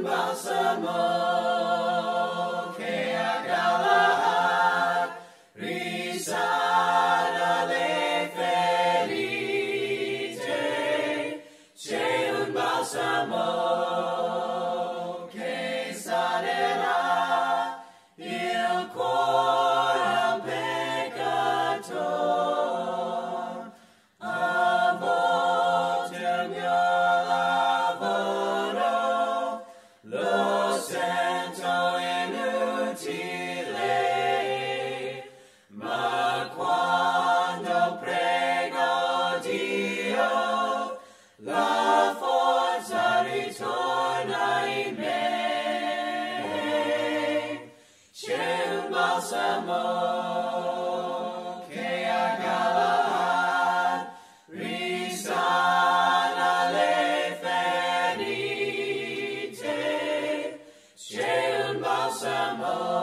bálsamo que a Galahad risana le ferite, c'è un bálsamo che sanerà il cuore al peccator. A volte il mio lavoro lo sento inutile, ma quando prego Dio la forza ritorna in me. C'è un bálsamo che a Galahad risana le ferite. C'è un bálsamo